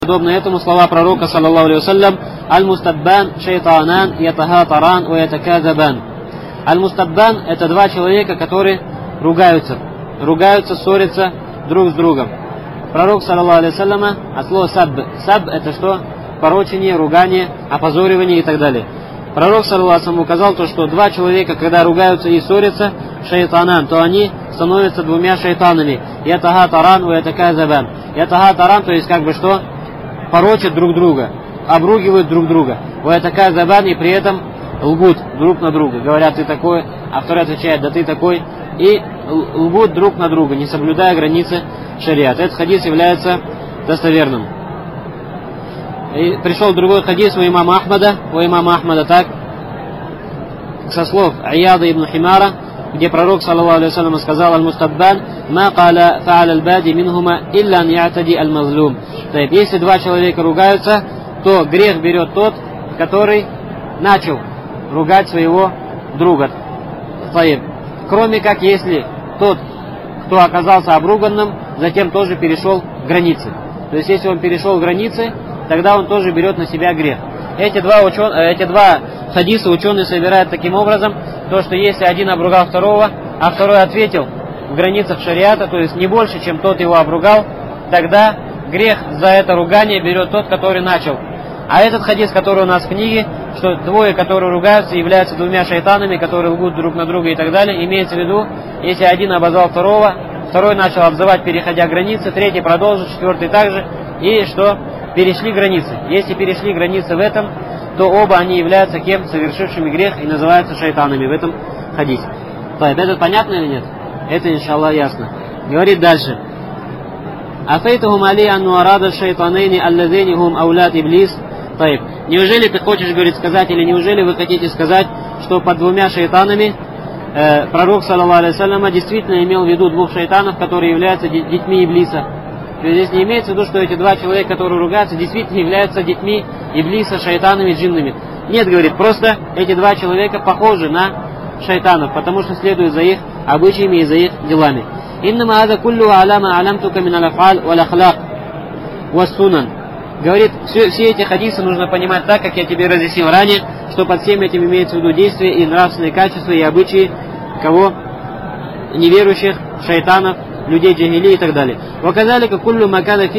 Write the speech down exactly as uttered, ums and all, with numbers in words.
Подобно этому слова пророка, саллаллаху алейхи вассалям: «Аль-мустаббан шайтанан ятахатаран ва ятаказабан». Аль-мустаббан — это два человека, которые ругаются, ругаются, ссорятся друг с другом. Пророк, саллаллаху алейхи вассалям, от слова саб. Саб — это что? Порочение, ругание, опозоривание и так далее. Пророк, саллаллаху алейхи вассалям, указал то, что два человека, когда ругаются и ссорятся, шайтанан, то они становятся двумя шайтанами. Ятахатаран ва ятаказабан. Ятахатаран, то есть как бы что? Порочат друг друга, обругивают друг друга. Ваятаказабан, и при этом лгут друг на друга. Говорят: ты такой, а второй отвечает: да ты такой. И лгут друг на друга, не соблюдая границы шариат. Этот хадис является достоверным. И пришел другой хадис у имама Ахмада, у имама Ахмада так, со слов Аяда ибн Химара, где пророк, саллаллаху алейхи вассалям, сказал: «Аль-мустаббан ма каля фа'аля аль-бади минхума илля ан я'тади аль-мазлум». То есть, если два человека ругаются, то грех берет тот, который начал ругать своего друга. Кроме как если тот, кто оказался обруганным, затем тоже перешел границы. То есть, если он перешел границы, тогда он тоже берет на себя грех. Эти два, учен... Эти два хадиса ученые собирают таким образом, то, что если один обругал второго, а второй ответил в границах шариата, то есть не больше, чем тот его обругал, тогда грех за это ругание берет тот, который начал. А этот хадис, который у нас в книге, что двое, которые ругаются, являются двумя шайтанами, которые лгут друг на друга и так далее, имеется в виду, если один обозвал второго, второй начал обзывать, переходя границы, третий продолжил, четвертый также, и что перешли границы. Если перешли границы в этом, то оба они являются кем? Совершившими грех и называются шайтанами в этом хадисе. То есть, это понятно или нет? Это, иншаллах, ясно. Говорит дальше. Афейтахум али анну арада шайтанейни аллазейни хум аулад иблис. Неужели ты хочешь, говорит, сказать, или неужели вы хотите сказать, что под двумя шайтанами э, пророк, саллаллаху алейхи вассалям, действительно имел в виду двух шайтанов, которые являются детьми Иблиса? То есть здесь не имеется в виду, что эти два человека, которые ругаются, действительно являются детьми Иблиса, шайтанами, джиннами. Нет, говорит, просто эти два человека похожи на шайтанов, потому что следуют за их обычаями и за их делами. Иннама ада куллу аляма алямтука мин аляфаль вал ахлак вас сунан. Говорит, все, все эти хадисы нужно понимать так, как я тебе разъяснил ранее, что под всем этим имеется в виду действия и нравственные качества и обычаи кого? Неверующих, шайтанов, людей джахили и так далее.